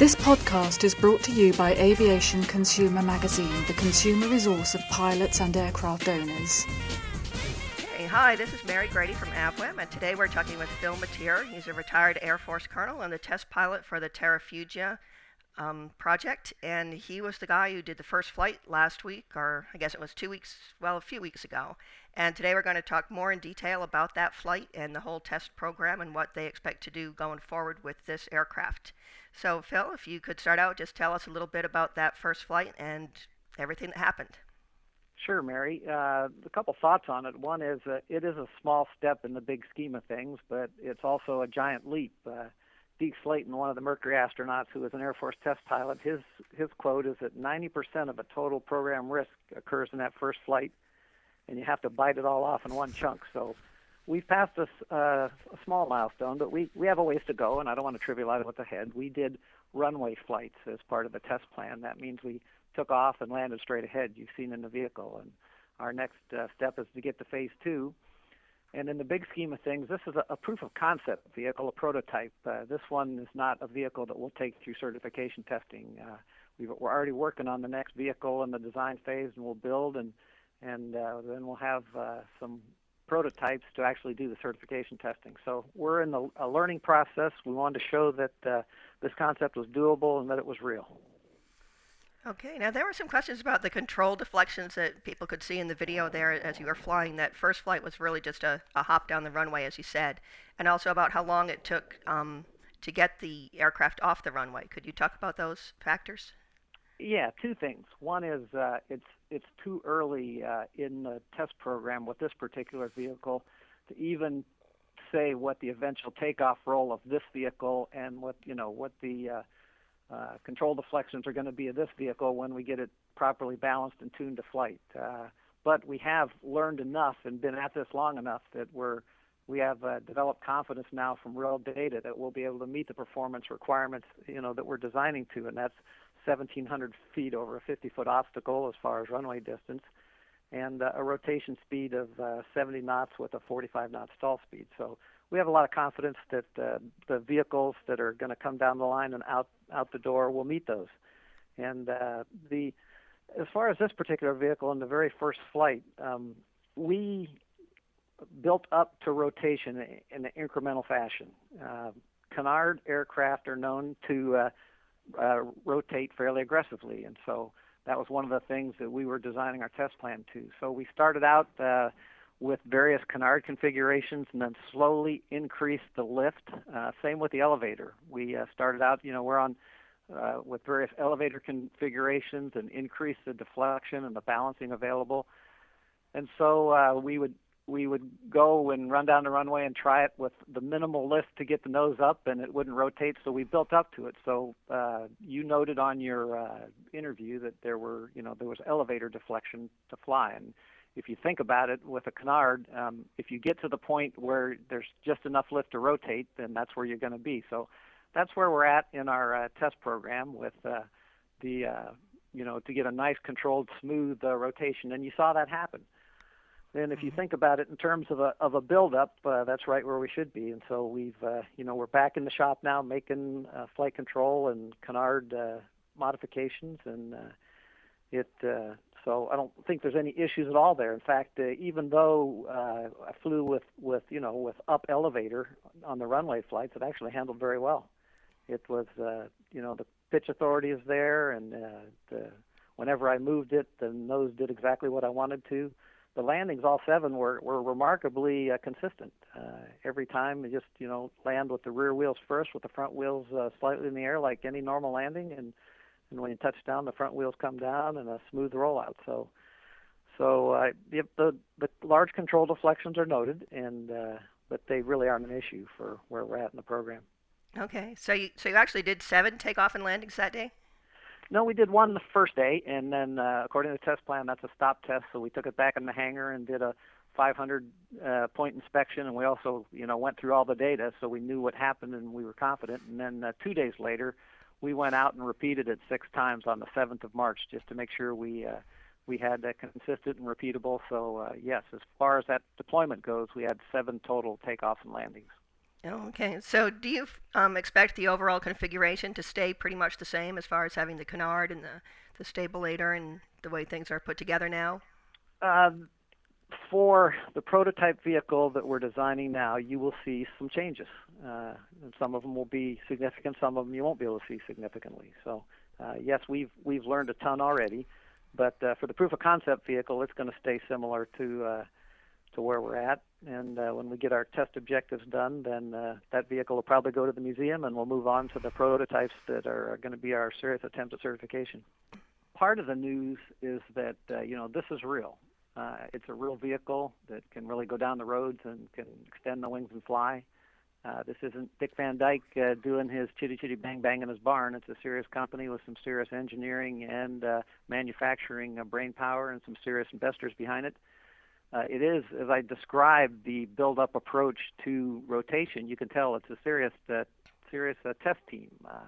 This podcast is brought to you by Aviation Consumer Magazine, the consumer resource of pilots and aircraft owners. Hey, hi, this is Mary Grady from AVWIM, and today we're talking with Phil Matier. He's a retired Air Force colonel and the test pilot for the Terrafugia project, and he was the guy who did the first flight last week, or I guess it was a few weeks ago. And today we're going to talk more in detail about that flight and the whole test program and what they expect to do going forward with this aircraft. So Phil, if you could start out, just tell us a little bit about that first flight and everything that happened. Sure, Mary. A couple thoughts on it. One is it is a small step in the big scheme of things, but it's also a giant leap. Deke Slayton, one of the Mercury astronauts who was an Air Force test pilot, his quote is that 90% of a total program risk occurs in that first flight, and you have to bite it all off in one chunk. So we've passed a small milestone, but we have a ways to go, and I don't want to trivialize what's ahead. We did runway flights as part of the test plan. That means we took off and landed straight ahead, you've seen in the vehicle. And our next step is to get to phase two. And in the big scheme of things, this is a proof of concept vehicle, a prototype. This one is not a vehicle that we'll take through certification testing. We're already working on the next vehicle in the design phase, and we'll build, and then we'll have some prototypes to actually do the certification testing. So we're in a learning process. We wanted to show that this concept was doable and that it was real. Okay, now there were some questions about the control deflections that people could see in the video there as you were flying. That first flight was really just a hop down the runway, as you said, and also about how long it took to get the aircraft off the runway. Could you talk about those factors? Yeah, two things. One is it's too early in the test program with this particular vehicle to even say what the eventual takeoff role of this vehicle and what the control deflections are going to be of this vehicle when we get it properly balanced and tuned to flight. But we have learned enough and been at this long enough that we have developed confidence now from real data that we'll be able to meet the performance requirements that we're designing to, and that's 1,700 feet over a 50-foot obstacle as far as runway distance, and a rotation speed of 70 knots with a 45-knot stall speed. So we have a lot of confidence that the vehicles that are going to come down the line and out the door will meet those. And as far as this particular vehicle in the very first flight, we built up to rotation in an incremental fashion. Canard aircraft are known to rotate fairly aggressively, and so that was one of the things that we were designing our test plan to. So we started out with various canard configurations and then slowly increased the lift. Same with the elevator. We started out, we're on with various elevator configurations and increased the deflection and the balancing available. And so we would go and run down the runway and try it with the minimal lift to get the nose up, and it wouldn't rotate, so we built up to it. So you noted on your interview that there was elevator deflection to fly. And if you think about it with a canard, if you get to the point where there's just enough lift to rotate, then that's where you're going to be. So that's where we're at in our test program with to get a nice controlled, smooth rotation, and you saw that happen. Then if you think about it in terms of a build-up, that's right where we should be. And so we're back in the shop now making flight control and canard modifications, and so I don't think there's any issues at all there. In fact, even though I flew with up elevator on the runway flights, it actually handled very well. It was the pitch authority is there, and whenever I moved it, the nose did exactly what I wanted to. The landings, all seven, were remarkably consistent. Every time you just land with the rear wheels first, with the front wheels slightly in the air like any normal landing, and when you touch down, the front wheels come down and a smooth rollout. So the large control deflections are noted, but they really aren't an issue for where we're at in the program. Okay, so you actually did 7 takeoff and landings that day? No, we did one the first day, and then according to the test plan, that's a stop test. So we took it back in the hangar and did a 500-point inspection, and we also went through all the data, so we knew what happened and we were confident. And then 2 days later, we went out and repeated it 6 times on the 7th of March just to make sure we had that consistent and repeatable. So yes, as far as that deployment goes, we had 7 total takeoffs and landings. Okay, so do you expect the overall configuration to stay pretty much the same as far as having the canard and the stabilator and the way things are put together now? Uh, for the prototype vehicle that we're designing now, you will see some changes. And some of them will be significant, some of them you won't be able to see significantly. So, yes, we've learned a ton already, but for the proof of concept vehicle, it's going to stay similar to where we're at. And when we get our test objectives done, then that vehicle will probably go to the museum, and we'll move on to the prototypes that are going to be our serious attempt at certification. Part of the news is that this is real. It's a real vehicle that can really go down the roads and can extend the wings and fly. This isn't Dick Van Dyke doing his chitty chitty bang bang in his barn. It's a serious company with some serious engineering and manufacturing brain power and some serious investors behind it. It is, as I described, the build-up approach to rotation. You can tell it's a serious test team.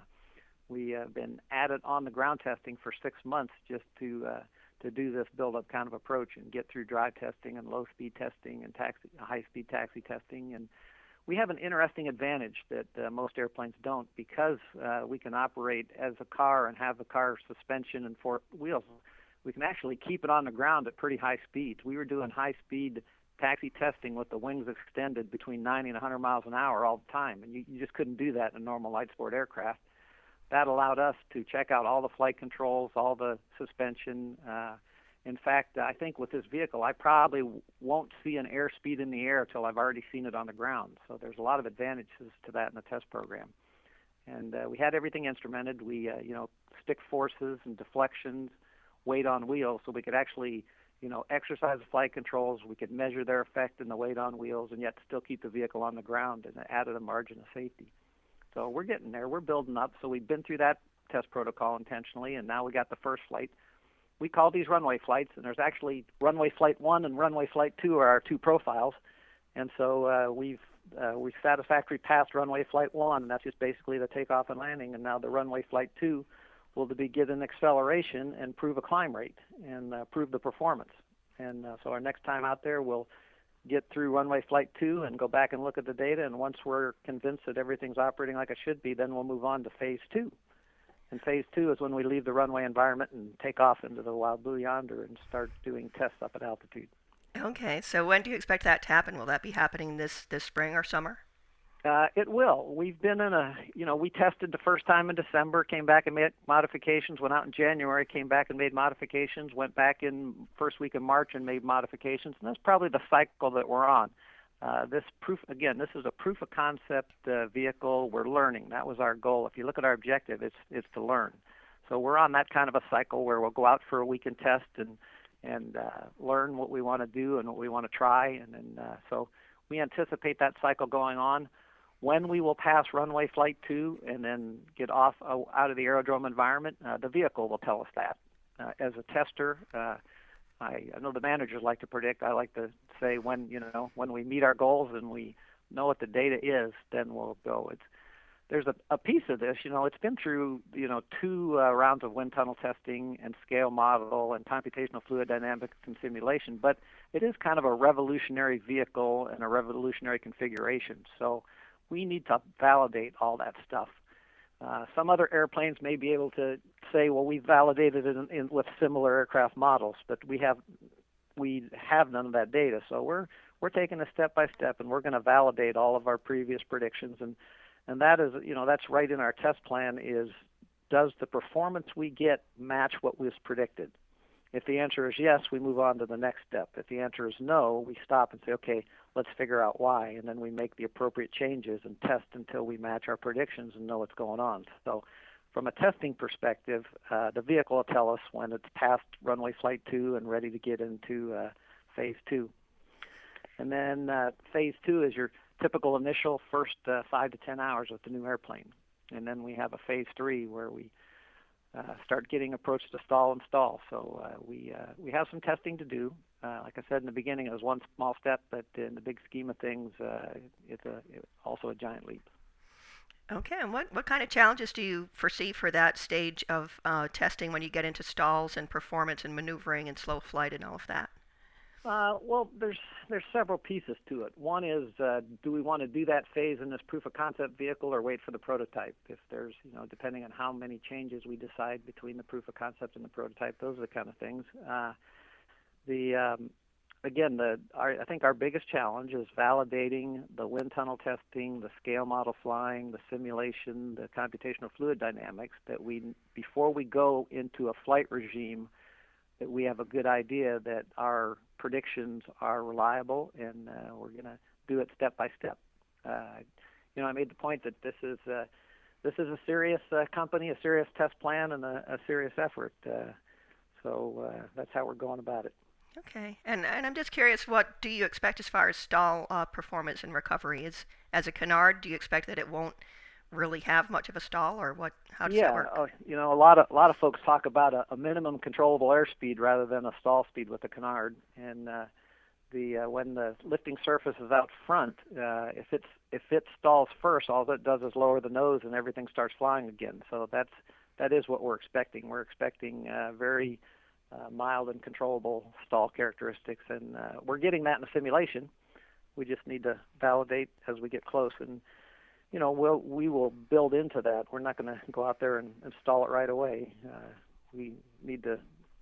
We have been at it on the ground testing for 6 months just to do this build-up kind of approach and get through drive testing and low-speed testing and high-speed taxi testing. And we have an interesting advantage that most airplanes don't, because we can operate as a car and have the car suspension and four wheels. We can actually keep it on the ground at pretty high speeds. We were doing high-speed taxi testing with the wings extended between 90 and 100 miles an hour all the time, and you just couldn't do that in a normal light sport aircraft. That allowed us to check out all the flight controls, all the suspension. In fact, I think with this vehicle, I probably won't see an airspeed in the air until I've already seen it on the ground. So there's a lot of advantages to that in the test program. And we had everything instrumented. We, stick forces and deflections, weight on wheels, so we could actually, exercise the flight controls. We could measure their effect in the weight on wheels and yet still keep the vehicle on the ground, and it added a margin of safety. So we're getting there. We're building up. So we've been through that test protocol intentionally, and now we got the first flight. We call these runway flights, and there's actually runway flight 1 and runway flight 2 are our two profiles. And so we've satisfactorily passed runway flight 1, and that's just basically the takeoff and landing. And now the runway flight 2 will be given acceleration and prove a climb rate and prove the performance. And so our next time out there, we'll get through runway flight 2 and go back and look at the data, and once we're convinced that everything's operating like it should be, then we'll move on to phase 2. And phase 2 is when we leave the runway environment and take off into the wild blue yonder and start doing tests up at altitude. Okay, so when do you expect that to happen? Will that be happening this spring or summer? It will. We've been we tested the first time in December, came back and made modifications, went out in January, came back and made modifications, went back in first week of March and made modifications, and that's probably the cycle that we're on. This is a proof of concept vehicle. We're learning. That was our goal. If you look at our objective, it's to learn. So we're on that kind of a cycle where we'll go out for a week and test and learn what we want to do and what we want to try, and then so we anticipate that cycle going on. When we will pass runway flight 2 and then get off out of the aerodrome environment, the vehicle will tell us that. As a tester, I know the managers like to predict. I like to say when we meet our goals and we know what the data is, then we'll go. There's a piece of this, it's been through 2 rounds of wind tunnel testing and scale model and computational fluid dynamics and simulation, but it is kind of a revolutionary vehicle and a revolutionary configuration. So we need to validate all that stuff. Some other airplanes may be able to say, well, we validated it with similar aircraft models, but we have none of that data. So we're taking it step by step, and we're going to validate all of our previous predictions, and that is, that's right in our test plan. Is, does the performance we get match what was predicted? If the answer is yes, we move on to the next step. If the answer is no, we stop and say, okay, let's figure out why, and then we make the appropriate changes and test until we match our predictions and know what's going on. So from a testing perspective, the vehicle will tell us when it's past runway flight 2 and ready to get into phase 2. And then phase 2 is your typical initial first 5 to 10 hours with the new airplane. And then we have a phase 3 where we start getting approached to stall and stall. So we have some testing to do. Like I said in the beginning, it was one small step, but in the big scheme of things, it's also a giant leap. Okay, and what kind of challenges do you foresee for that stage of testing when you get into stalls and performance and maneuvering and slow flight and all of that? Well, there's several pieces to it. One is, do we want to do that phase in this proof of concept vehicle or wait for the prototype? If there's, depending on how many changes we decide between the proof of concept and the prototype, those are the kind of things. Again, I think our biggest challenge is validating the wind tunnel testing, the scale model flying, the simulation, the computational fluid dynamics, that before we go into a flight regime, that we have a good idea that our predictions are reliable, and we're going to do it step by step. I made the point that this is a serious company, a serious test plan, and a serious effort. So that's how we're going about it. Okay, and I'm just curious, what do you expect as far as stall performance and recovery? As a canard, do you expect that it won't really have much of a stall, or what? How does that work? Yeah, a lot of folks talk about a minimum controllable airspeed rather than a stall speed with the canard, and when the lifting surface is out front, if it stalls first, all it does is lower the nose and everything starts flying again. So that is what we're expecting. We're expecting very mild and controllable stall characteristics, and we're getting that in the simulation. We just need to validate as we get close, and we will build into that. We're not going to go out there and install it right away. We need to,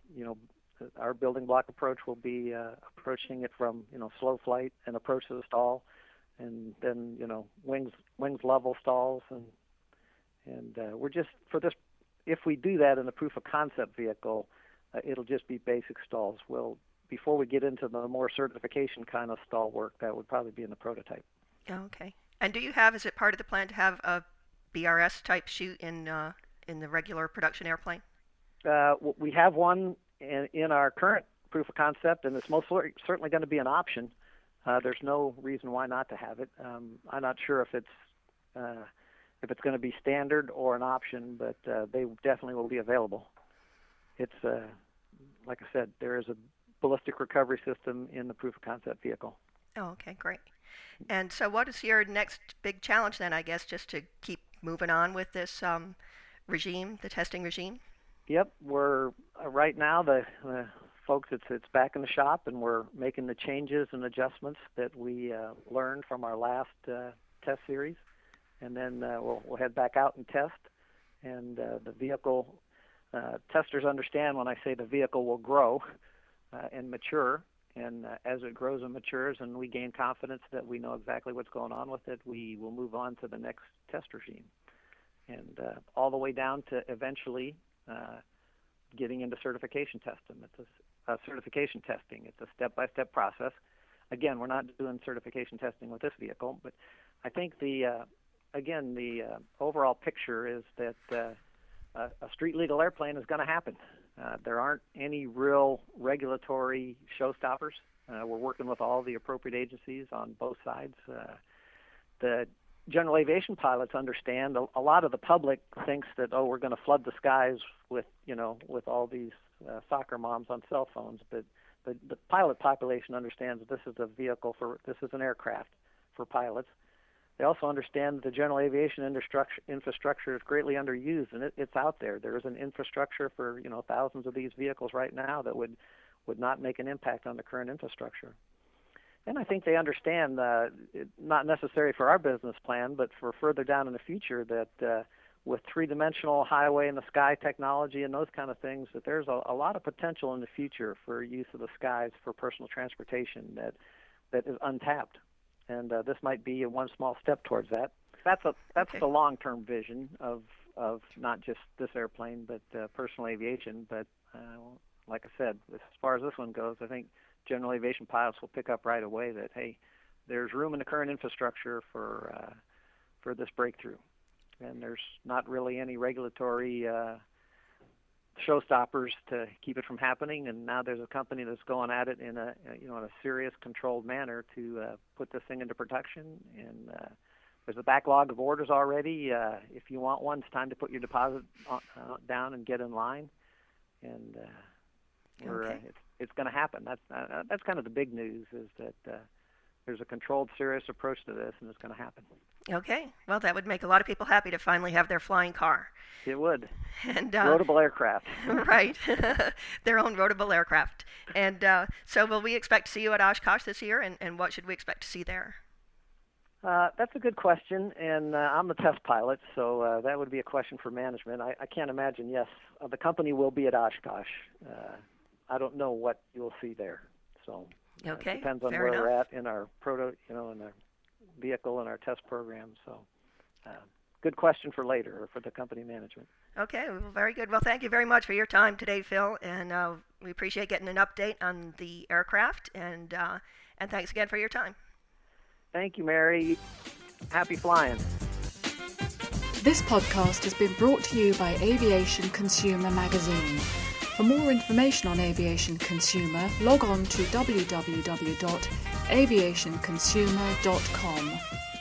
our building block approach will be approaching it from slow flight and approach to the stall, and then wings level stalls, and we're just for this. If we do that in the proof of concept vehicle, it'll just be basic stalls. Before we get into the more certification kind of stall work, that would probably be in the prototype. Okay. And is it part of the plan to have a BRS type chute in the regular production airplane? We have one in our current proof of concept, and it's most certainly going to be an option. There's no reason why not to have it. I'm not sure if it's going to be standard or an option, but they definitely will be available. It's like I said, there is a ballistic recovery system in the proof of concept vehicle. Oh, okay, great. And so what is your next big challenge then, I guess, just to keep moving on with this regime, the testing regime? Yep, we're right now, the folks, it's back in the shop, and we're making the changes and adjustments that we learned from our last test series. And then we'll head back out and test. And the vehicle, testers understand when I say the vehicle will grow and mature. And as it grows and matures and we gain confidence that we know exactly what's going on with it, we will move on to the next test regime. And all the way down to eventually getting into certification testing. It's certification testing. It's a step-by-step process. Again, we're not doing certification testing with this vehicle, but I think the overall picture is that a street legal airplane is going to happen. There aren't any real regulatory showstoppers. We're working with all the appropriate agencies on both sides. The general aviation pilots understand. A lot of the public thinks that, we're going to flood the skies with all these soccer moms on cell phones, but the pilot population understands that this is an aircraft for pilots. They also understand that the general aviation infrastructure is greatly underused, and it's out there. There is an infrastructure for thousands of these vehicles right now that would not make an impact on the current infrastructure. And I think they understand, not necessary for our business plan, but for further down in the future, that with three-dimensional highway in the sky technology and those kind of things, that there's a lot of potential in the future for use of the skies for personal transportation that is untapped. And this might be one small step towards that. That's Okay. the long-term vision of not just this airplane, but personal aviation. But like I said, as far as this one goes, I think general aviation pilots will pick up right away that, hey, there's room in the current infrastructure for this breakthrough, and there's not really any regulatory showstoppers to keep it from happening. And now there's a company that's going at it in a serious, controlled manner to put this thing into production. And there's a backlog of orders already. If you want one, it's time to put your deposit down and get in line. And it's going to happen. That's kind of the big news, is that there's a controlled, serious approach to this, and it's going to happen. Okay. Well, that would make a lot of people happy to finally have their flying car. It would. And Roadable aircraft. right, their own roadable aircraft. And so, will we expect to see you at Oshkosh this year? And what should we expect to see there? That's a good question, and I'm the test pilot, so that would be a question for management. I can't imagine. Yes, the company will be at Oshkosh. I don't know what you'll see there, so Okay, it depends on fair where enough. we're at in our in our vehicle and our test program. So, good question for later or for the company management. Okay, well, very good. Well, thank you very much for your time today, Phil, and we appreciate getting an update on the aircraft, and thanks again for your time. Thank you, Mary. Happy flying. This podcast has been brought to you by Aviation Consumer Magazine. For more information on Aviation Consumer, log on to www.aviationconsumer.com.